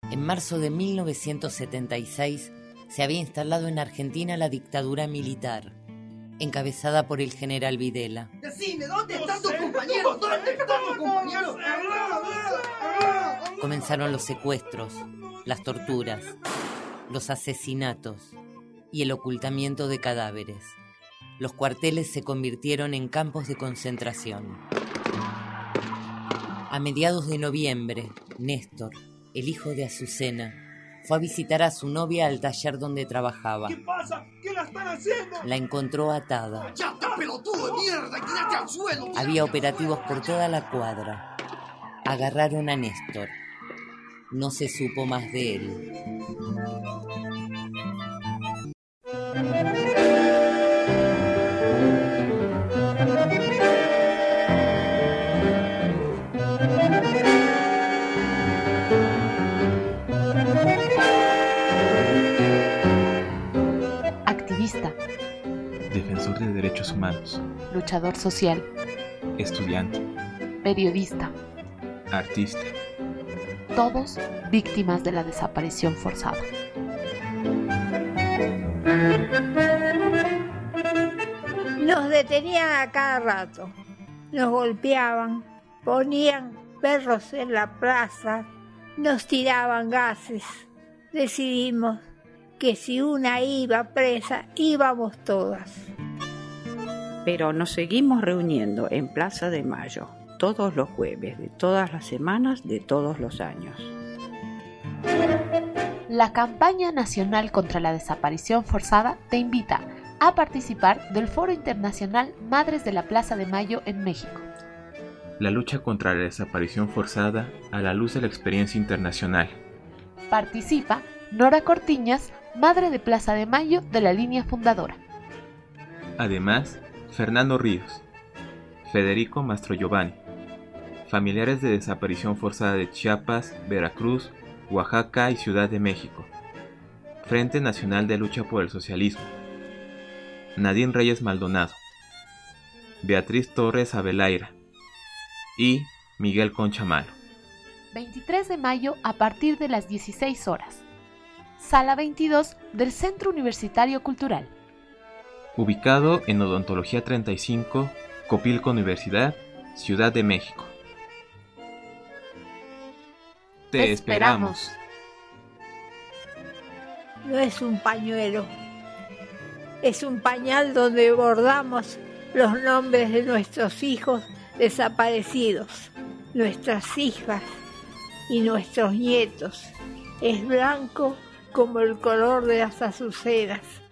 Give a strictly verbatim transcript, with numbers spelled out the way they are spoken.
En marzo de mil novecientos setenta y seis se había instalado en Argentina la dictadura militar, encabezada por el general Videla. Decime, ¿dónde están tus compañeros? ¿Dónde están tus compañeros? Comenzaron los secuestros, las torturas, los asesinatos y el ocultamiento de cadáveres. Los cuarteles se convirtieron en campos de concentración. A mediados de noviembre, Néstor, el hijo de Azucena, fue a visitar a su novia al taller donde trabajaba. ¿Qué pasa? ¿Qué la están haciendo? La encontró atada. ¡Echate, pelotudo de mierda! ¡Tírate al suelo! ¡Tírate Había al operativos suelo! por toda la cuadra. Agarraron a Néstor. No se supo más de él. Activista, Defensor de derechos humanos, luchador social, estudiante, periodista, artista. todos víctimas de la desaparición forzada. Nos detenían a cada rato, nos golpeaban, ponían perros en la plaza, nos tiraban gases. Decidimos que si una iba presa, íbamos todas. Pero nos seguimos reuniendo en Plaza de Mayo todos los jueves de todas las semanas de todos los años. La campaña nacional contra la desaparición forzada te invita a participar del Foro Internacional Madres de la Plaza de Mayo en México. La lucha contra la desaparición forzada a la luz de la experiencia internacional. Participa Nora Cortiñas, madre de Plaza de Mayo de la línea fundadora. Además, Fernando Ríos, Federico Mastrogiovanni, familiares de desaparición forzada de Chiapas, Veracruz, Oaxaca y Ciudad de México. Frente Nacional de Lucha por el Socialismo. Nadine Reyes Maldonado, Beatriz Torres Abelaira y Miguel Concha Malo. veintitrés de mayo a partir de las dieciséis horas. Sala veintidós del Centro Universitario Cultural. Ubicado en Odontología treinta y cinco, Copilco Universidad, Ciudad de México. Te, Te esperamos. No es un pañuelo, es un pañal donde bordamos los nombres de nuestros hijos desaparecidos, nuestras hijas y nuestros nietos. Es blanco como el color de las azucenas.